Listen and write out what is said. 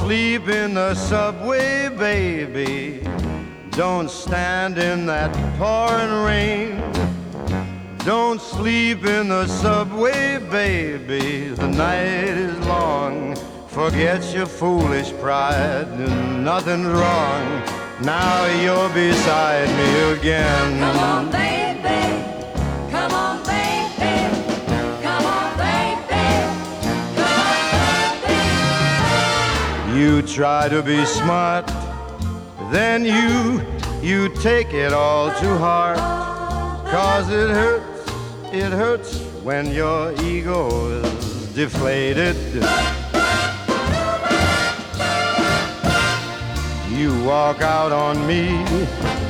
sleep in the subway, baby. Don't stand in that pouring rain. Don't sleep in the subway, baby. The night is long. Forget your foolish pride. Nothing's wrong. Now you're beside me again. Come on, baby. Come on, baby. Come on, baby. Come on, baby. You try to be smart, then you take it all to heart. 'Cause it hurts when your ego is deflated. You walk out on me